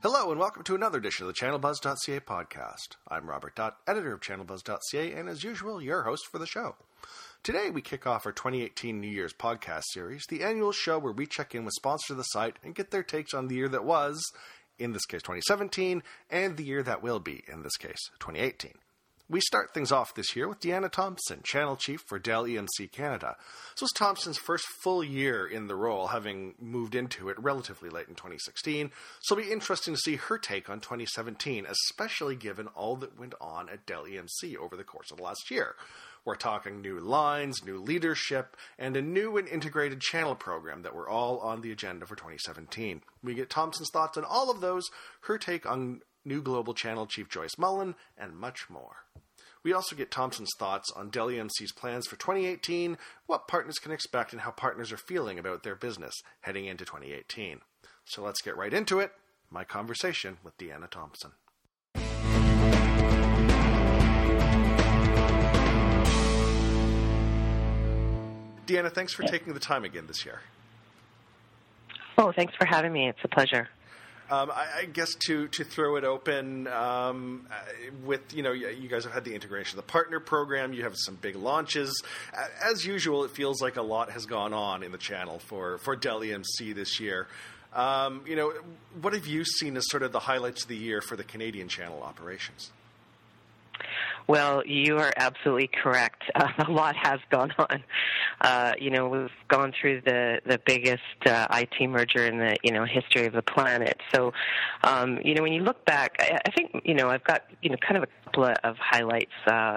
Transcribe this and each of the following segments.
Hello and welcome to another edition of the ChannelBuzz.ca podcast. I'm Robert Dutt, editor of ChannelBuzz.ca, and as usual, your host for the show. Today we kick off our 2018 New Year's podcast series, the annual show where we check in with sponsors of the site and get their takes on the year that was, in this case 2017, and the year that will be, in this case 2018. We start things off this year with Deanna Thompson, Channel Chief for Dell EMC Canada. So it's Thompson's first full year in the role, having moved into it relatively late in 2016. So it'll be interesting to see her take on 2017, especially given all that went on at Dell EMC over the course of the last year. We're talking new lines, new leadership, and a new and integrated channel program that were all on the agenda for 2017. We get Thompson's thoughts on all of those, her take on new Global Channel Chief Joyce Mullen, and much more. We also get Thompson's thoughts on Dell EMC's plans for 2018, what partners can expect, and how partners are feeling about their business heading into 2018. So let's get right into it, my conversation with Deanna Thompson. Deanna, thanks for taking the time again this year. Oh, thanks for having me. It's a pleasure. I guess to throw it open with, you guys have had the integration of the partner program. You have some big launches. As usual, it feels like a lot has gone on in the channel for Dell EMC this year. What have you seen as sort of the highlights of the year for the Canadian channel operations? Well, you are absolutely correct. A lot has gone on. We've gone through the biggest IT merger in the history of the planet. So, when you look back, I think I've got kind of a couple of highlights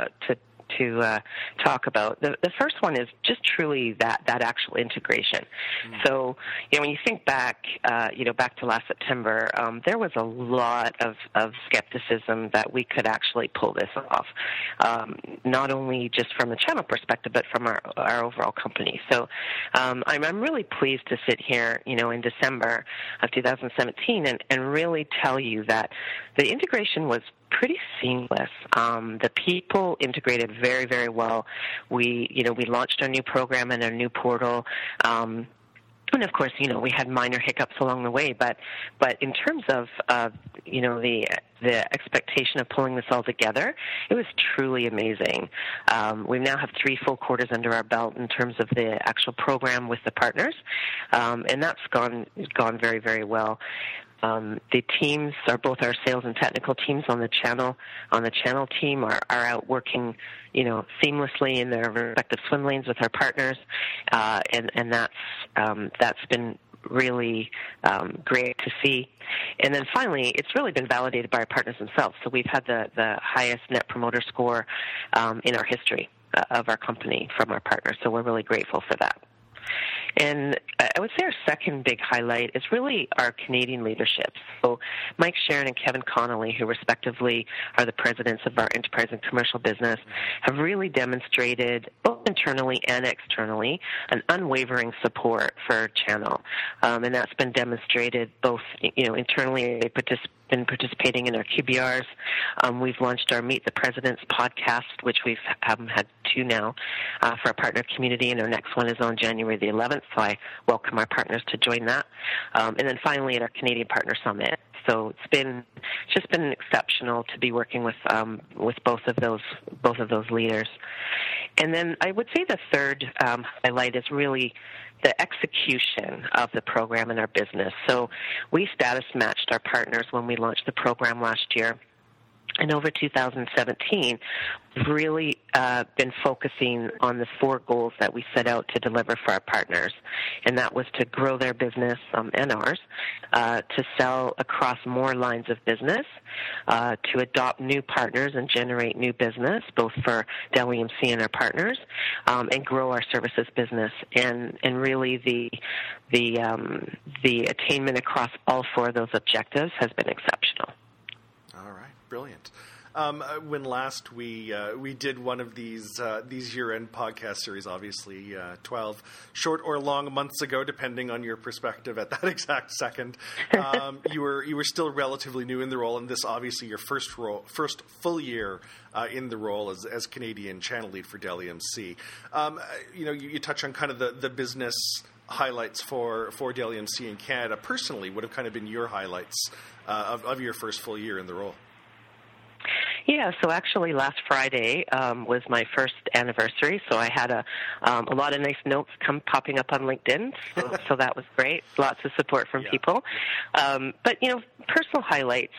to talk about. The first one is just truly that actual integration. So, when you think back, back to last September, there was a lot of skepticism that we could actually pull this off, not only just from a channel perspective, but from our overall company. So, I'm really pleased to sit here, in December of 2017 and really tell you that the integration was pretty seamless. The people integrated very, very well. We launched our new program and our new portal. And of course, we had minor hiccups along the way, but in terms of the expectation of pulling this all together, it was truly amazing. We now have 3 full quarters under our belt in terms of the actual program with the partners, and that's gone very, very well. The teams are both our sales and technical teams on the channel team are out working, seamlessly in their respective swim lanes with our partners, and that's been really great to see. And then finally, it's really been validated by our partners themselves. So we've had the highest Net Promoter Score in our history of our company from our partners. So we're really grateful for that. And I would say our second big highlight is really our Canadian leadership. So Mike Sharon and Kevin Connolly, who respectively are the presidents of our enterprise and commercial business, have really demonstrated, both internally and externally, an unwavering support for our channel. And that's been demonstrated both, internally. They've been participating in our QBRs. We've launched our Meet the Presidents podcast, which we've had 2 now for our partner community, and our next one is on January the 11th, so I welcome our partners to join that. And then finally at our Canadian Partner Summit. So it's just been exceptional to be working with both of those leaders. And then I would say the third highlight is really the execution of the program in our business. So we status matched our partners when we launched the program last year. And over 2017, we've really been focusing on the 4 goals that we set out to deliver for our partners. And that was to grow their business and ours, to sell across more lines of business, to adopt new partners and generate new business, both for Dell EMC and our partners, and grow our services business. And really the attainment across all 4 of those objectives has been exceptional. Brilliant. When last we did one of these year-end podcast series, obviously 12 short or long months ago, depending on your perspective at that exact second, you were still relatively new in the role, and this obviously your first full year in the role as Canadian channel lead for Dell EMC. You touch on kind of the business highlights for Dell EMC in Canada personally would have kind of been your highlights of your first full year in the role? Yeah, so actually last Friday was my first anniversary, so I had a lot of nice notes popping up on LinkedIn, so that was great. Lots of support from people. But, personal highlights,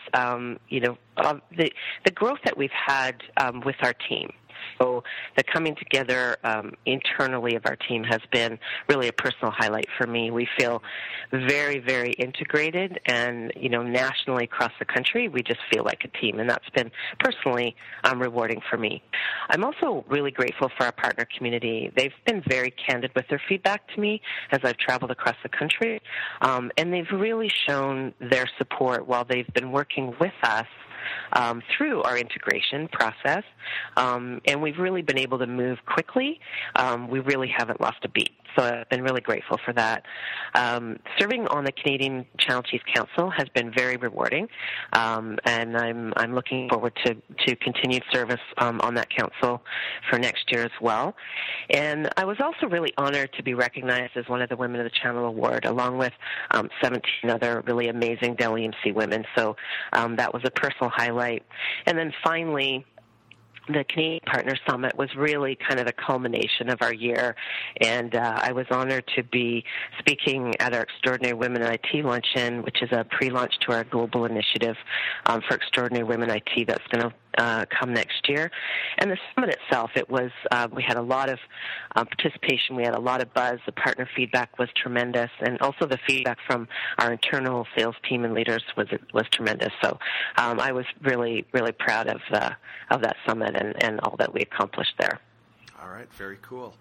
the growth that we've had with our team. So the coming together internally of our team has been really a personal highlight for me. We feel very, very integrated, and, nationally across the country, we just feel like a team, and that's been personally rewarding for me. I'm also really grateful for our partner community. They've been very candid with their feedback to me as I've traveled across the country, and they've really shown their support while they've been working with us through our integration process, and we've really been able to move quickly. We really haven't lost a beat, so I've been really grateful for that. Serving on the Canadian Channel Chiefs Council has been very rewarding, and I'm looking forward to continued service on that council for next year as well. And I was also really honored to be recognized as one of the Women of the Channel Award, along with 17 other really amazing Dell EMC women. So that was a personal highlight. And then finally, the Canadian Partner Summit was really kind of the culmination of our year, and I was honored to be speaking at our Extraordinary Women in IT Luncheon, which is a pre-launch to our global initiative for Extraordinary Women IT that's going to come next year. And the summit itself, we had a lot of participation, we had a lot of buzz, the partner feedback was tremendous, and also the feedback from our internal sales team and leaders was tremendous. So I was really, really proud of that summit and all that we accomplished there. All right, very cool.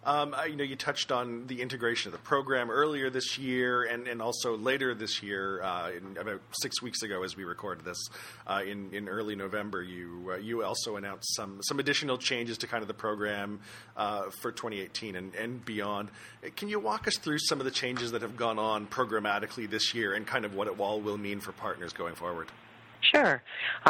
You touched on the integration of the program earlier this year and also later this year, about 6 weeks ago as we recorded this, in early November, you also announced some additional changes to kind of the program for 2018 and beyond. Can you walk us through some of the changes that have gone on programmatically this year and kind of what it all will mean for partners going forward? Sure.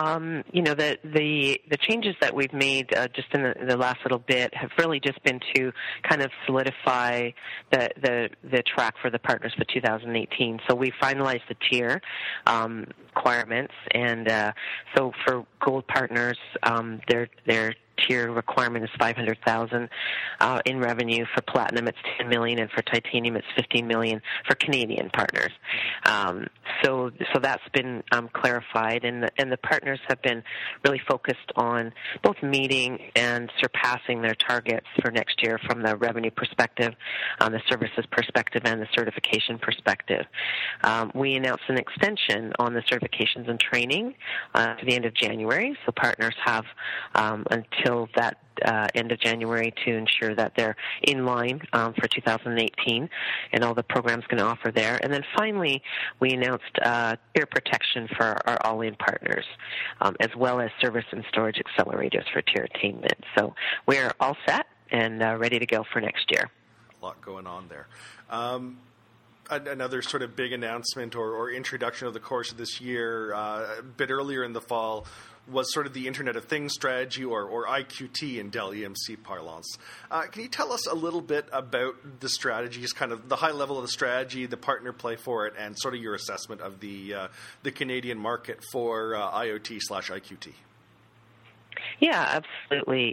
The changes that we've made just in the last little bit have really just been to kind of solidify the track for the partners for 2018. So we finalized the tier requirements, and so for gold partners, their tier requirement is $500,000 in revenue. For platinum, it's $10 million, and for titanium, it's $15 million for Canadian partners. So that's been clarified, and the partners have been really focused on both meeting and surpassing their targets for next year from the revenue perspective, the services perspective, and the certification perspective. We announced an extension on the certifications and training to the end of January, so partners have until that end of January to ensure that they're in line for 2018 and all the programs going to offer there. And then finally, we announced tier protection for our all-in partners, as well as service and storage accelerators for tier attainment. So we're all set and ready to go for next year. A lot going on there. Another sort of big announcement or introduction of the course of this year, a bit earlier in the fall, was sort of the Internet of Things strategy, or IQT in Dell EMC parlance. Can you tell us a little bit about the strategies, kind of the high level of the strategy, the partner play for it, and sort of your assessment of the Canadian market for IoT/IQT? Yeah, absolutely.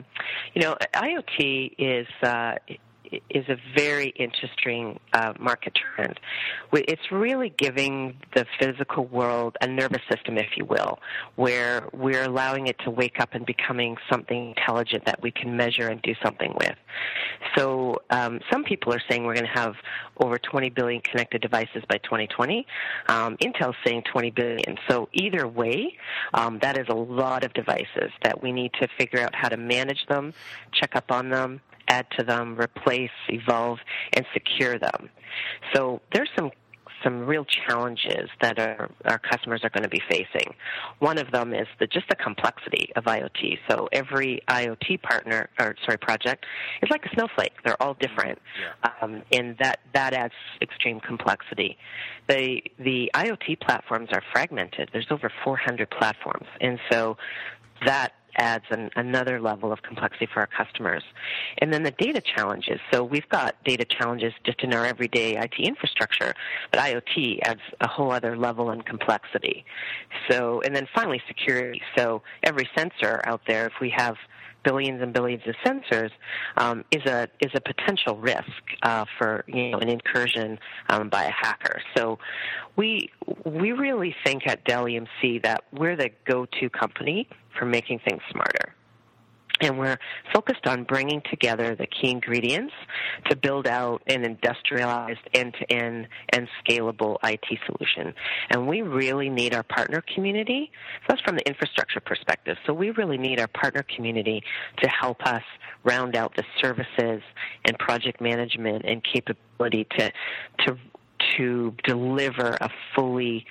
IoT is a very interesting market trend. It's really giving the physical world a nervous system, if you will, where we're allowing it to wake up and becoming something intelligent that we can measure and do something with. So some people are saying we're going to have over 20 billion connected devices by 2020. Intel's saying 20 billion. So either way, that is a lot of devices that we need to figure out how to manage them, check up on them, add to them, replace, evolve, and secure them. So there's some real challenges that our customers are going to be facing. One of them is just the complexity of IoT. So every IoT project is like a snowflake. They're all different, and that adds extreme complexity. The IoT platforms are fragmented. There's over 400 platforms, and so that adds another level of complexity for our customers. And then the data challenges. So we've got data challenges just in our everyday IT infrastructure, but IoT adds a whole other level in complexity. So, and then finally security. So every sensor out there, if we have billions and billions of sensors, is a potential risk for an incursion by a hacker. So we really think at Dell EMC that we're the go-to company for making things smarter. And we're focused on bringing together the key ingredients to build out an industrialized end-to-end and scalable IT solution. And we really need our partner community. So that's from the infrastructure perspective. So we really need our partner community to help us round out the services and project management and capability to deliver a fully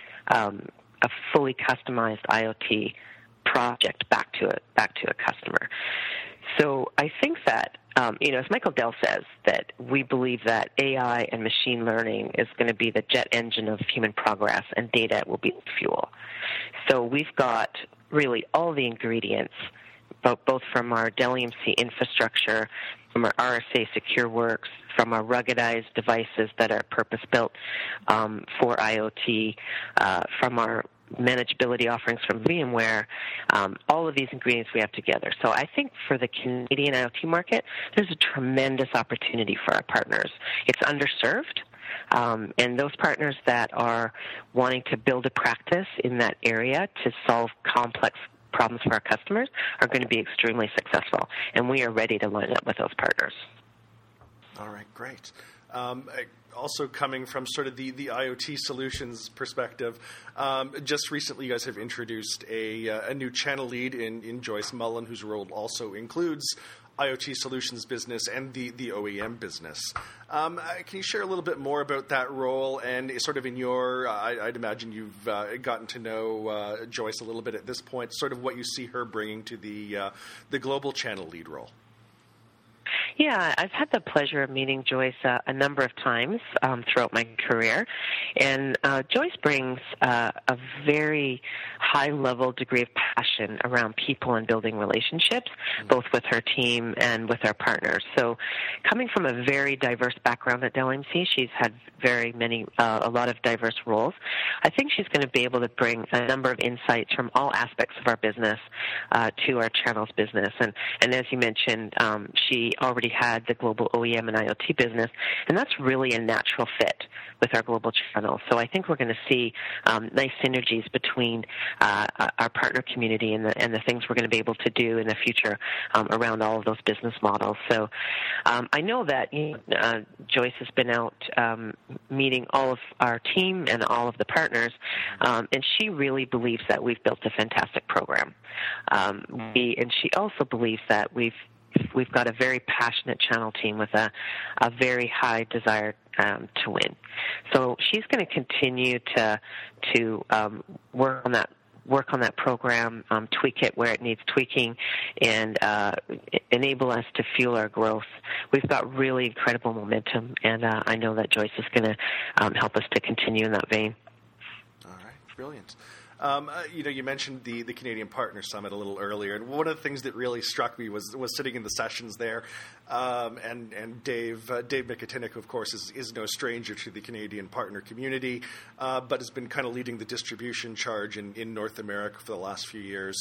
customized IoT project back to a customer. So I think that as Michael Dell says, that we believe that AI and machine learning is going to be the jet engine of human progress, and data will be the fuel. So we've got really all the ingredients, both from our Dell EMC infrastructure, from our RSA SecureWorks, from our ruggedized devices that are purpose-built for IoT, from our manageability offerings from VMware, all of these ingredients we have together. So I think for the Canadian IoT market, there's a tremendous opportunity for our partners. It's underserved, and those partners that are wanting to build a practice in that area to solve complex problems for our customers are going to be extremely successful, and we are ready to line up with those partners. All right, great. Also coming from sort of the IoT solutions perspective, just recently you guys have introduced a new channel lead in Joyce Mullen, whose role also includes IoT solutions business and the OEM business. Can you share a little bit more about that role and sort of in your, I'd imagine you've gotten to know Joyce a little bit at this point, sort of what you see her bringing to the global channel lead role? Yeah, I've had the pleasure of meeting Joyce a number of times throughout my career, and Joyce brings a very high-level degree of passion around people and building relationships, both with her team and with our partners. So coming from a very diverse background at Dell EMC, she's had a lot of diverse roles. I think she's going to be able to bring a number of insights from all aspects of our business to our channels business. And as you mentioned, she already had the global OEM and IoT business, and that's really a natural fit with our global channel. So I think we're going to see nice synergies between our partner community and the things we're going to be able to do in the future around all of those business models. So I know that Joyce has been out meeting all of our team and all of the partners, and she really believes that we've built a fantastic program. And she also believes that we've got a very passionate channel team with a very high desire to win. So she's going to continue to work on that program, tweak it where it needs tweaking, and enable us to fuel our growth. We've got really incredible momentum, and I know that Joyce is going to help us to continue in that vein. All right, brilliant. You mentioned the Canadian Partner Summit a little earlier, and one of the things that really struck me was sitting in the sessions there, and Dave Mikutinik, of course, is no stranger to the Canadian partner community, but has been kind of leading the distribution charge in North America for the last few years.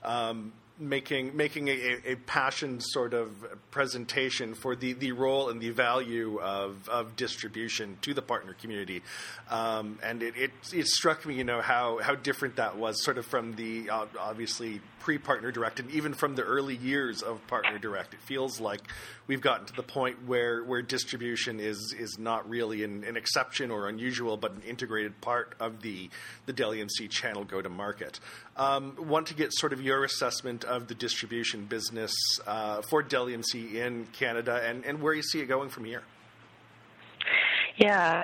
Making a passion sort of presentation for the role and the value of distribution to the partner community, and it struck me, how different that was sort of from the obviously pre-Partner Direct and even from the early years of Partner Direct. It feels like we've gotten to the point where distribution is not really an exception or unusual, but an integrated part of the Dell EMC channel go-to-market. Want to get sort of your assessment of the distribution business for Dell EMC in Canada and where you see it going from here. Yeah,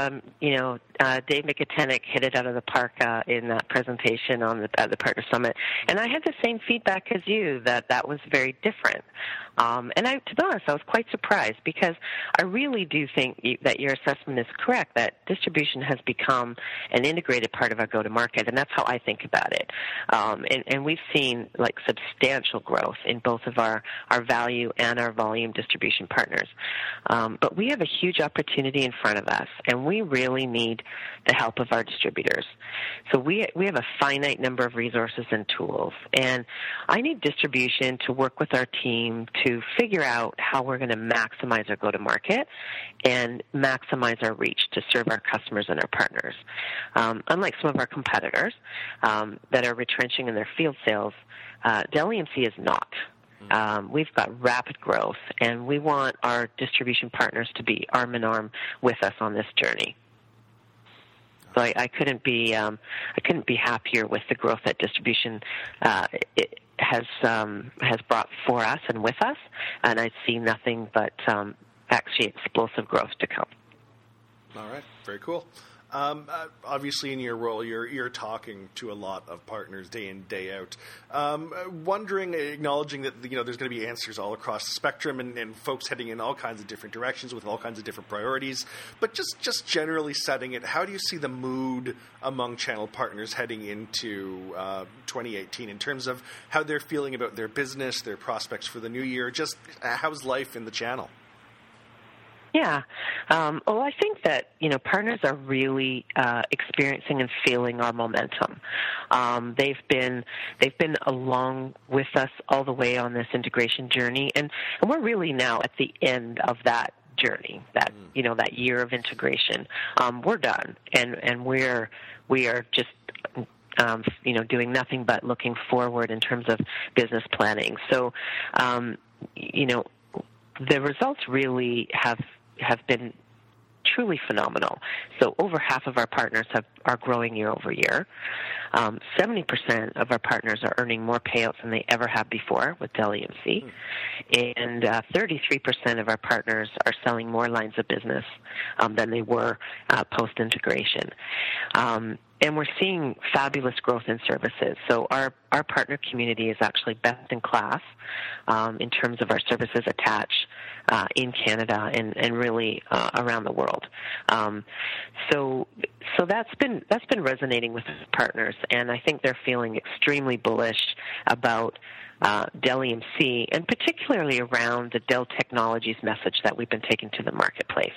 Dave Mikhotenic hit it out of the park in that presentation at the Partner Summit, and I had the same feedback as you that was very different. To be honest, I was quite surprised because I really do think that your assessment is correct, that distribution has become an integrated part of our go-to-market, and that's how I think about it. And we've seen substantial growth in both of our value and our volume distribution partners. But we have a huge opportunity in front of us, and we really need the help of our distributors. So we have a finite number of resources and tools, and I need distribution to work with our team to figure out how we're going to maximize our go-to-market and maximize our reach to serve our customers and our partners. Unlike some of our competitors that are retrenching in their field sales, Dell EMC is not. We've got rapid growth, and we want our distribution partners to be arm in arm with us on this journey. So I couldn't be happier with the growth that distribution has brought for us and with us, and I see nothing but actually explosive growth to come. All right, very cool. Obviously, in your role, you're talking to a lot of partners day in, day out. Wondering, acknowledging that there's going to be answers all across the spectrum and folks heading in all kinds of different directions with all kinds of different priorities. But just generally setting it, how do you see the mood among channel partners heading into 2018 in terms of how they're feeling about their business, their prospects for the new year? Just how's life in the channel? Yeah. Well, I think that, partners are really experiencing and feeling our momentum. They've been along with us all the way on this integration journey, and we're really now at the end of that journey, that year of integration. We're done, and we are just doing nothing but looking forward in terms of business planning. So, the results really have been truly phenomenal. So over half of our partners are growing year over year. 70% of our partners are earning more payouts than they ever have before with Dell EMC. And 33% of our partners are selling more lines of business than they were post-integration. And we're seeing fabulous growth in services. So our partner community is actually best in class in terms of our services attached in Canada and really around the world. So that's been resonating with partners, and I think they're feeling extremely bullish about Dell EMC, and particularly around the Dell Technologies message that we've been taking to the marketplace.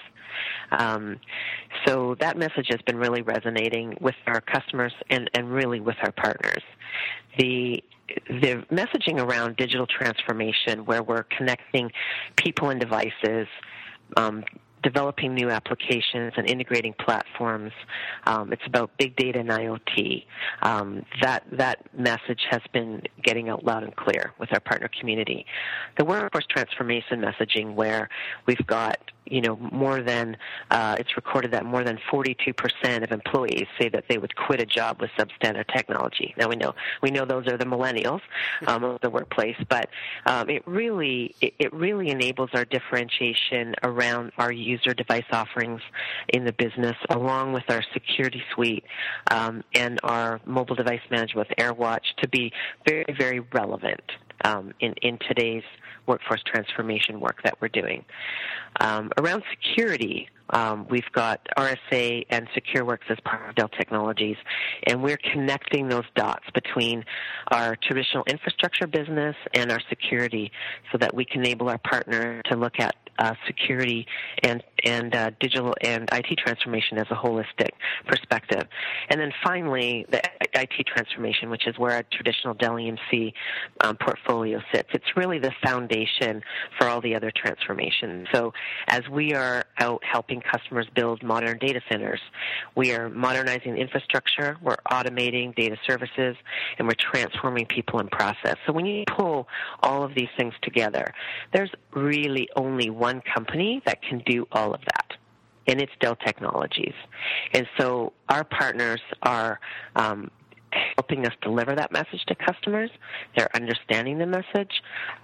So that message has been really resonating with our customers and really with our partners. The messaging around digital transformation, where we're connecting people and devices, developing new applications and integrating platforms. It's about big data and IoT. That message has been getting out loud and clear with our partner community. The workforce transformation messaging, where we've got more than it's recorded that more than 42% of employees say that they would quit a job with substandard technology. Now we know those are the millennials of the workplace, but it really enables our differentiation around our user device offerings in the business, along with our security suite and our mobile device management with AirWatch, to be very, very relevant in today's workforce transformation work that we're doing. Around security, we've got RSA and SecureWorks as part of Dell Technologies, and we're connecting those dots between our traditional infrastructure business and our security so that we can enable our partner to look at security and digital and IT transformation as a holistic perspective. And then finally, the IT transformation, which is where our traditional Dell EMC portfolio sits. It's really the foundation for all the other transformations. So as we are out helping customers build modern data centers, we are modernizing infrastructure, we're automating data services, and we're transforming people and process. So when you pull all of these things together, there's really only one company that can do all of that, and it's Dell Technologies. And so our partners are helping us deliver that message to customers. They're understanding the message,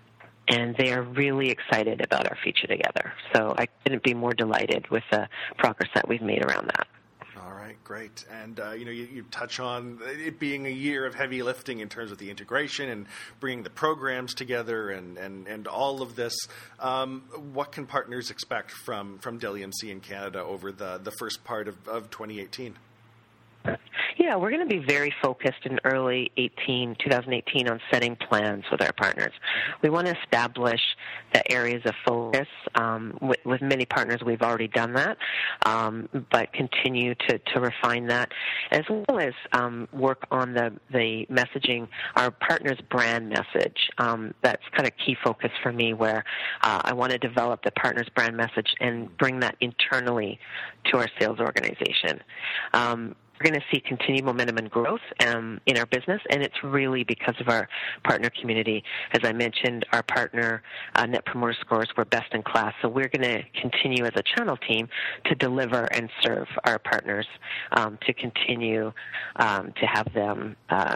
and they are really excited about our future together. So I couldn't be more delighted with the progress that we've made around that. All right, great. And, you touch on it being a year of heavy lifting in terms of the integration and bringing the programs together and all of this. What can partners expect from Dell EMC in Canada over the first part of 2018? Yeah, we're going to be very focused in early 2018 on setting plans with our partners. We want to establish the areas of focus. With many partners, we've already done that, but continue to refine that, as well as work on the messaging, our partners' brand message. That's kind of key focus for me, where I want to develop the partner's brand message and bring that internally to our sales organization. We're going to see continued momentum and growth in our business, and it's really because of our partner community. As I mentioned, our partner Net Promoter Scores were best in class, so we're going to continue as a channel team to deliver and serve our partners, to continue to have them,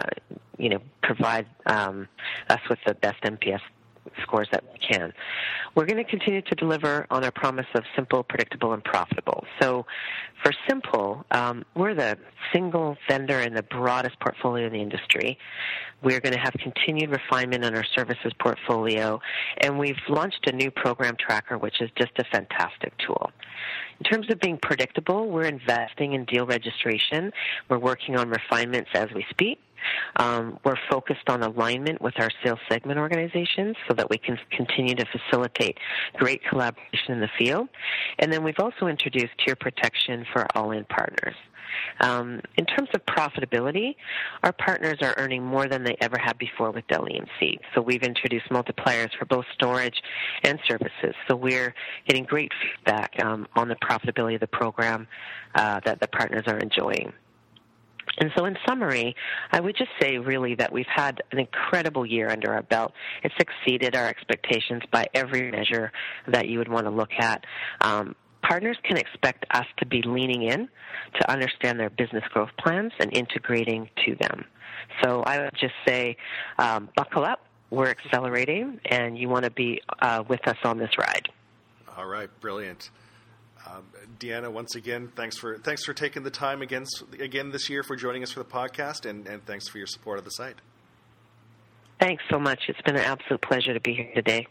provide us with the best NPS scores that we can. We're going to continue to deliver on our promise of simple, predictable, and profitable. So for simple, we're the single vendor in the broadest portfolio in the industry. We're going to have continued refinement on our services portfolio, and we've launched a new program tracker, which is just a fantastic tool. In terms of being predictable, we're investing in deal registration. We're working on refinements as we speak. We're focused on alignment with our sales segment organizations so that we can continue to facilitate great collaboration in the field. And then we've also introduced tier protection for all-in partners. In terms of profitability, our partners are earning more than they ever have before with Dell EMC. So we've introduced multipliers for both storage and services. So we're getting great feedback on the profitability of the program that the partners are enjoying. And so in summary, I would just say really that we've had an incredible year under our belt. It's exceeded our expectations by every measure that you would want to look at. Partners can expect us to be leaning in to understand their business growth plans and integrating to them. So I would just say buckle up. We're accelerating, and you want to be with us on this ride. All right, brilliant. Deanna, once again, thanks for taking the time again this year for joining us for the podcast, and thanks for your support of the site. Thanks so much. It's been an absolute pleasure to be here today.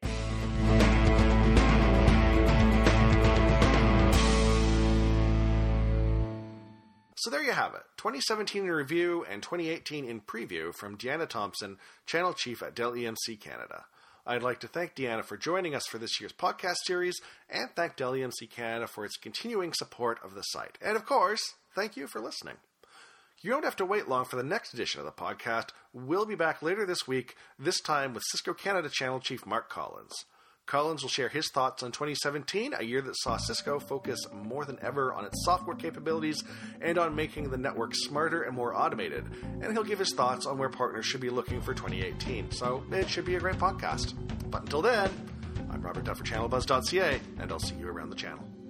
So there you have it, 2017 in review and 2018 in preview from Deanna Thompson, Channel Chief at Dell EMC Canada. I'd like to thank Deanna for joining us for this year's podcast series, and thank Dell EMC Canada for its continuing support of the site. And of course, thank you for listening. You don't have to wait long for the next edition of the podcast. We'll be back later this week, this time with Cisco Canada Channel Chief Mark Collins. Collins will share his thoughts on 2017, a year that saw Cisco focus more than ever on its software capabilities and on making the network smarter and more automated. And he'll give his thoughts on where partners should be looking for 2018. So it should be a great podcast. But until then, I'm Robert Dutt for ChannelBuzz.ca, and I'll see you around the channel.